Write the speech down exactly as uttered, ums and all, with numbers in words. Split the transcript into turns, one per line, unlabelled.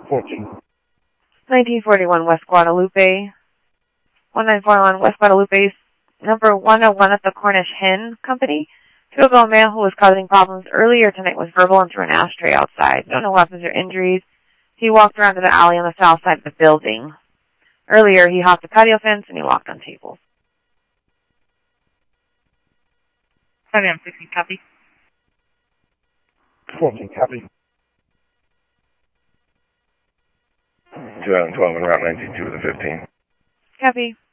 fourteen.
nineteen forty-one West Guadalupe. nineteen forty-one West Guadalupe, number one oh one at the Cornish Hen Company. Two ago, a man who was causing problems earlier tonight was verbal and threw an ashtray outside. No, no weapons or injuries. He walked around to the alley on the south side of the building. Earlier, he hopped a patio fence and he walked on tables.
Sorry, I'm sixteen, copy.
fourteen, copy.
two thousand twelve and Route nineteen two with a fifteen.
Copy.